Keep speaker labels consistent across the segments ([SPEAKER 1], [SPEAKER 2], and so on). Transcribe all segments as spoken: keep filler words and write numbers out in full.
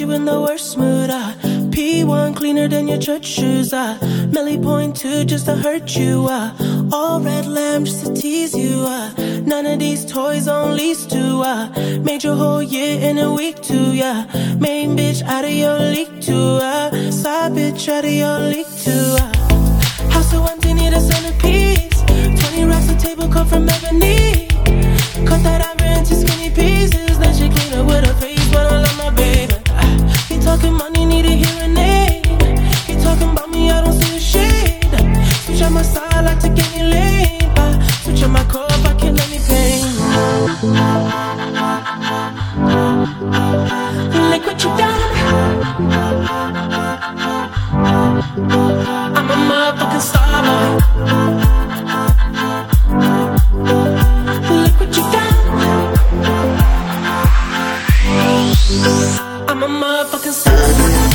[SPEAKER 1] you in the worst mood, ah. P one cleaner than your church shoes, ah. Melly point two just to hurt you, ah. All red lamb just to tease you, ah. None of these toys on lease to, ah. Made your whole year in a week too, yeah. Main bitch out of your league too, ah. Side bitch out of your league too, ah. House so empty, need a centerpiece. Twenty racks a table come from ebony. Cut that ivory into skinny pieces. Then she clean up with her face, but I love my baby. Ah, he talking money, need a hearing aid. He talking about me, I don't see a shade. Switch on my side, like to get me laid. Ah, switch on my core if I kill any pain. Look what you done. I'm a motherfucking star boy. Look what you done. I'm a motherfucking star boy.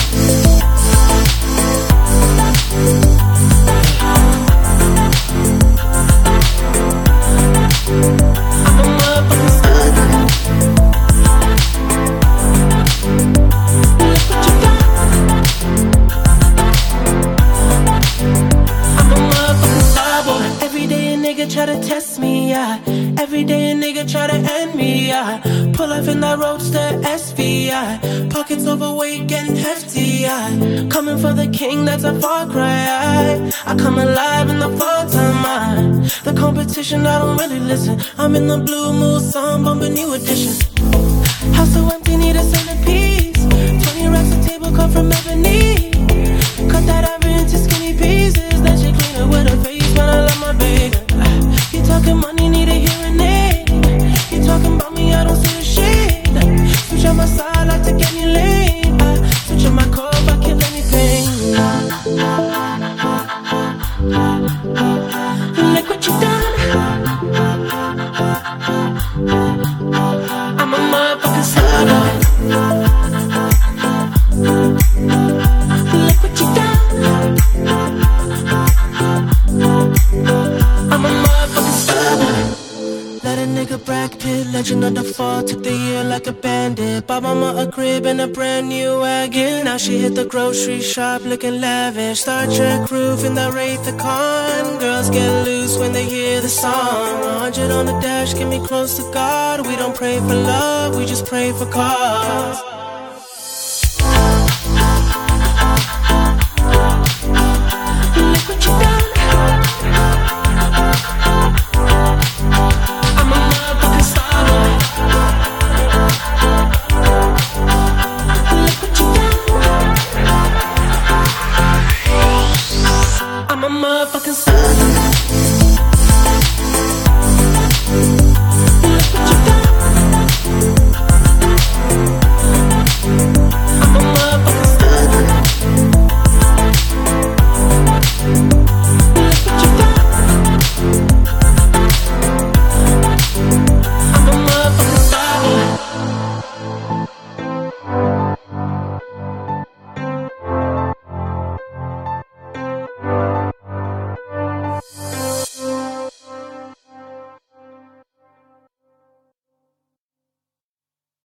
[SPEAKER 1] I'm a motherfucking star boy. Look what you done. I'm a motherfucking star boy. Every day a nigga try to test me, yeah. Every day a nigga try to end me, yeah. Pull up in that roadster S V I. Pockets overweight, getting hefty, yeah. Coming for the king, that's a far cry, I, I come alive in the fall time, I. The competition, I don't really listen. I'm in the blue mood, song bumping new edition. House so empty, need a centerpiece. Twenty racks a table come from ebony. Cut that ivory into skinny pieces. Then she clean it with her face, but I love my baby. Ah, you talking money, need a hearing aid. You talking about me, I don't see a shade. Switch on my side, like to get me laid. Ah, switch on my core if I kill anything. Look what you done. I'm a motherfucking star boy. Look what you done. I'm a motherfucking star boy. Let a nigga Brad Pitt, legend of the fall. Took the year like a bandit. Bought mama a crib and a brand new wagon. Now she hit the grocery shop looking lavish. Star Trek roof in the Wraith the Con. Girls get loose when they hear the song. A hundred on the dash, get me close to God. We don't pray for love, we just pray for cause.